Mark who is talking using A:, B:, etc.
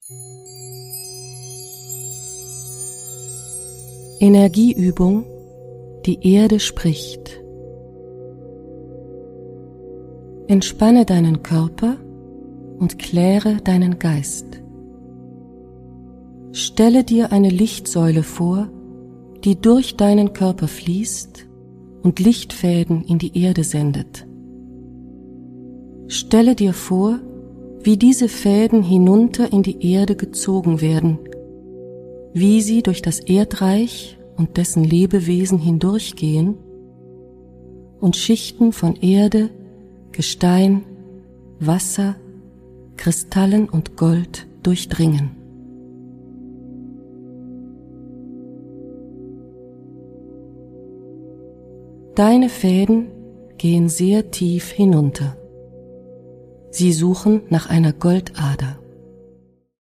A: Energieübung, die Erde spricht. Entspanne deinen Körper und kläre deinen Geist. Stelle dir eine Lichtsäule vor, die durch deinen Körper fließt und Lichtfäden in die Erde sendet. Stelle dir vor, wie diese Fäden hinunter in die Erde gezogen werden, wie sie durch das Erdreich und dessen Lebewesen hindurchgehen und Schichten von Erde, Gestein, Wasser, Kristallen und Gold durchdringen. Deine Fäden gehen sehr tief hinunter. Sie suchen nach einer Goldader.